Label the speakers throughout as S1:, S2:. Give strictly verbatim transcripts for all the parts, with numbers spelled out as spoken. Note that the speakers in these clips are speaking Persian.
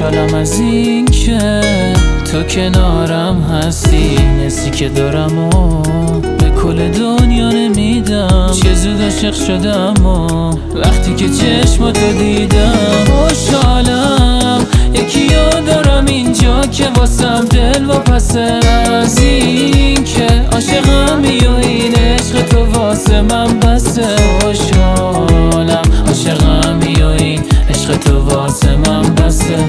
S1: خوشحالم از این که تو کنارم هستی. حسی که دارم و به کل دنیا نمیدم. چه زود عاشق شدم و وقتی که چشماتو دیدم. خوشحالم یکی رو دارم اینجا که واسم دل واپسه. از این که عاشقمی و این عشق تو واسه من بسه. خوشحالم عاشقمی و این عشق تو واسه من بسه.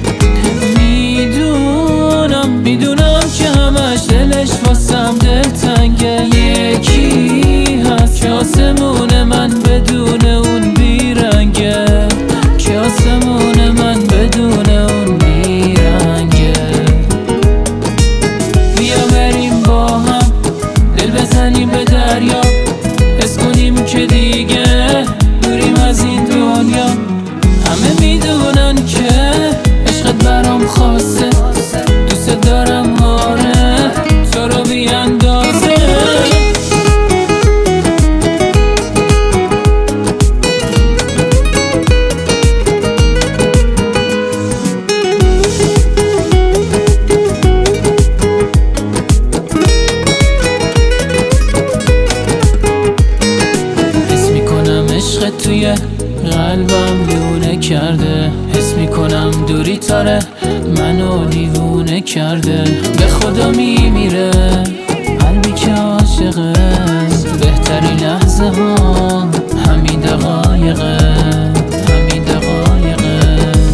S1: میدونم میدونم که همش دلش واسم دلتنگه. یکی هست که آسمون من بدون اون بیرنگه. که آسمون من بدون اون بیرنگه. بیا بریم با هم دل بزنیم به دریا. حس کنیم که دیگه دوریم از این دنیا. همه میدونن که عشقت برام خاصه. دوست دارم آره تو رو بی اندازه. حس میکنم عشقت توی قلبم دیوونه کرده. حس میکنم دوری تاره منو دیوونه کرده. به خدا میمیره قلبی که عاشقه. بهترین لحظه ها همین دقایقه. همین دقایقه.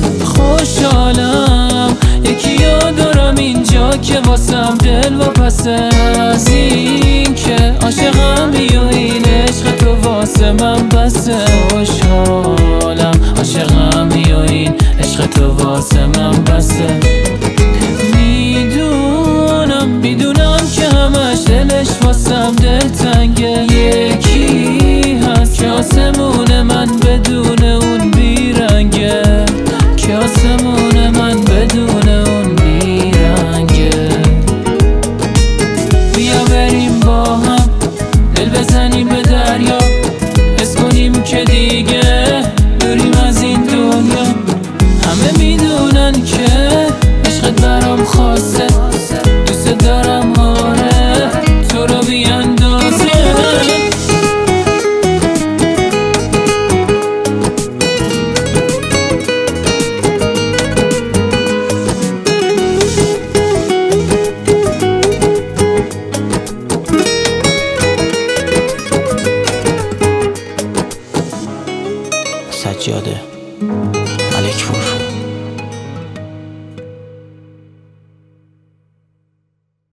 S1: خوشحالم یکی رو دارم اینجا که واسم دل واپسه. از این که عاشقمی و این عشق تو واسه من بسه. خوشحالم عاشقمی و این عشق تو واسه من بسه. میدونم میدونم که همش دلش واسم دلتنگه. یکی هست که آسمون من بدون اون بیرنگه. که آسمون من بدون اون بیرنگه. بیا بریم با هم دل بزنیم به دریا. حس کنیم که دیگه دوریم از این دنیا. همه میدونن که عشقت برام خاصه. دوست دارم آره تو رو بی اندازه.
S2: سجاده ملک پور.